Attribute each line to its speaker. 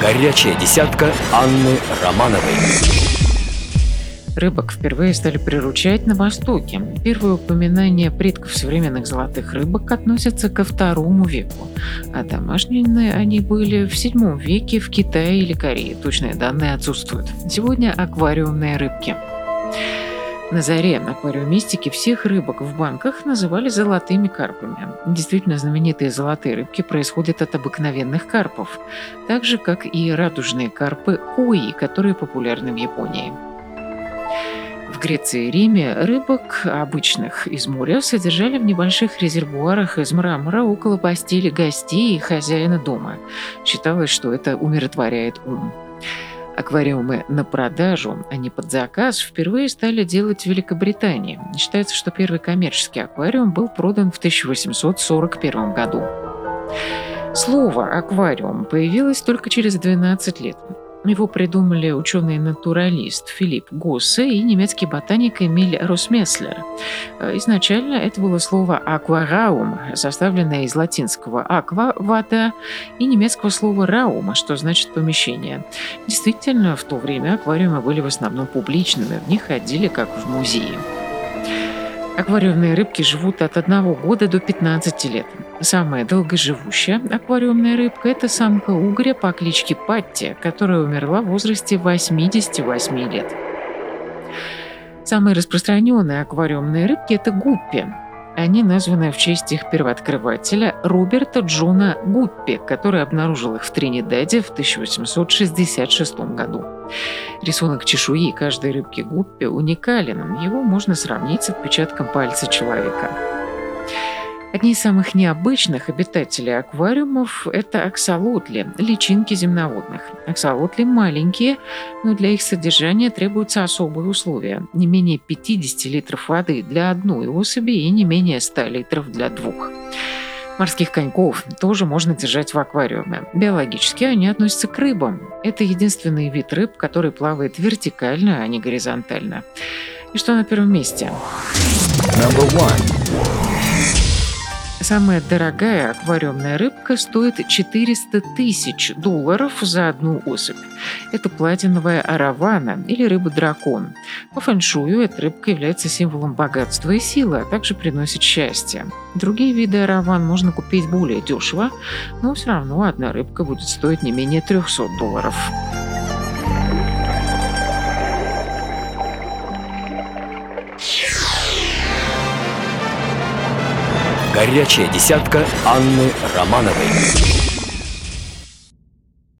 Speaker 1: Горячая десятка Анны Романовой.
Speaker 2: Рыбок впервые стали приручать на Востоке. Первые упоминания предков современных золотых рыбок относятся ко II веку, а домашние они были в VII веке в Китае или Корее. Точные данные отсутствуют. Сегодня аквариумные рыбки. На заре аквариумистики всех рыбок в банках называли золотыми карпами. Действительно, знаменитые золотые рыбки происходят от обыкновенных карпов, так же, как и радужные карпы кои, которые популярны в Японии. В Греции и Риме рыбок обычных из моря содержали в небольших резервуарах из мрамора около постели гостей и хозяина дома. Считалось, что это умиротворяет ум. Аквариумы на продажу, а не под заказ, впервые стали делать в Великобритании. Считается, что первый коммерческий аквариум был продан в 1841 году. Слово «аквариум» появилось только через 12 лет. Его придумали ученый-натуралист Филипп Госсе и немецкий ботаник Эмиль Росмеслер. Изначально это было слово «аквараум», составленное из латинского «аква» – «вода» и немецкого слова «раум», что значит «помещение». Действительно, в то время аквариумы были в основном публичными, в них ходили как в музее. Аквариумные рыбки живут от 1 года до 15 лет. Самая долгоживущая аквариумная рыбка – это самка угря по кличке Патти, которая умерла в возрасте 88 лет. Самые распространенные аквариумные рыбки – это гуппи. Они названы в честь их первооткрывателя Роберта Джона Гуппи, который обнаружил их в Тринидаде в 1866 году. Рисунок чешуи каждой рыбки гуппи уникален, его можно сравнить с отпечатком пальца человека. Одни из самых необычных обитателей аквариумов – это аксолотли, личинки земноводных. Аксолотли маленькие, но для их содержания требуются особые условия. Не менее 50 литров воды для одной особи и не менее 100 литров для двух. Морских коньков тоже можно держать в аквариуме. Биологически они относятся к рыбам. Это единственный вид рыб, который плавает вертикально, а не горизонтально. И что на первом месте? Самая дорогая аквариумная рыбка стоит $400 000 за одну особь. Это платиновая аравана или рыба-дракон. По фэншую эта рыбка является символом богатства и силы, а также приносит счастье. Другие виды араван можно купить более дешево, но все равно одна рыбка будет стоить не менее $300.
Speaker 1: Горячая десятка Анны Романовой.